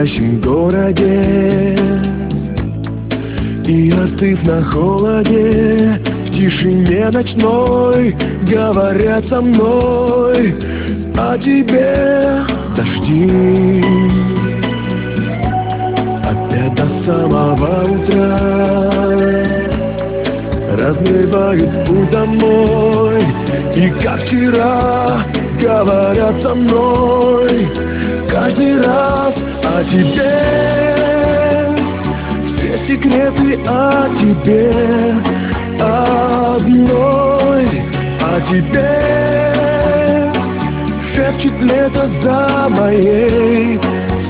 спящем городе, и остыв на холоде, в тишине ночной говорят со мной о тебе дожди. Опять до самого утра размывают путь домой, и как вчера говорят со мной каждый раз о тебе. Все секреты о тебе одной, о тебе шепчет лето за моей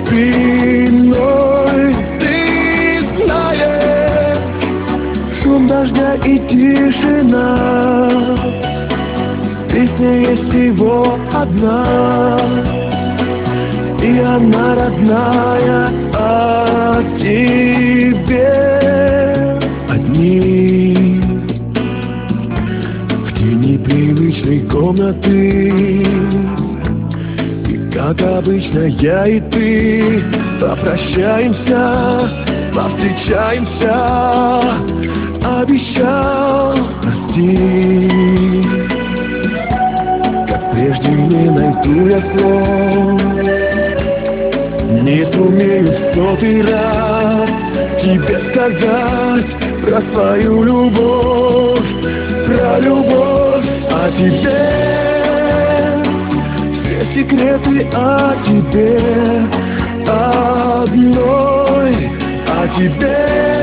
спиной. Ты знаешь, шум дождя и тишина, песня есть всего одна, и она родная о тебе. Одни в тени привычной комнаты, и как обычно я и ты попрощаемся, повстречаемся. Обещал простить, как прежде не найду я слов, не сумею в 100-й раз тебе сказать про свою любовь, про любовь о тебе. Все секреты о тебе одной, о тебе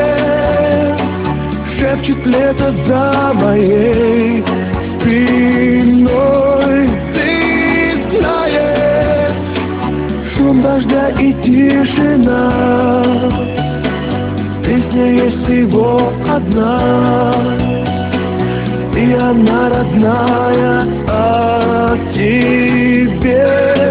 шепчет лето за моей спиной. Ты знаешь, шум дождя и тишина, песня есть всего одна, и она родная о тебе.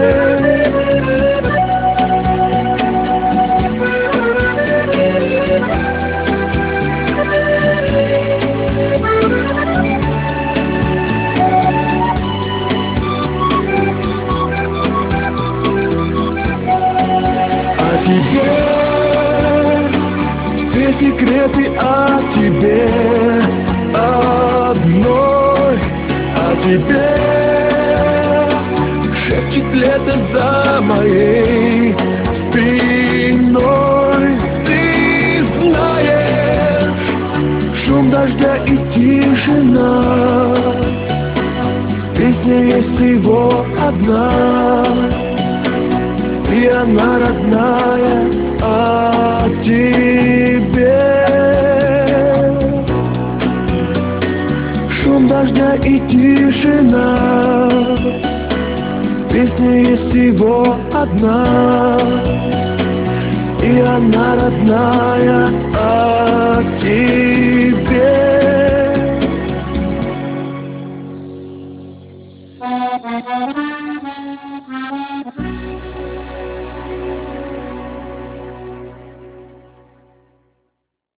Все секреты о тебе одной, о тебе шепчет лето за моей спиной. Ты знаешь, шум дождя и тишина, песня есть всего одна, и она родная о тебе. Шум дождя и тишина, песня есть всего одна, и она родная о тебе.